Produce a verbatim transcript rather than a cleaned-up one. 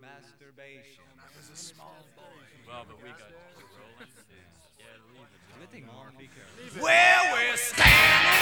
Masturbation. I was a small boy. Well, but we got rolling. Yeah, leave it. Good thing, Mom. Be careful. Well, we're standing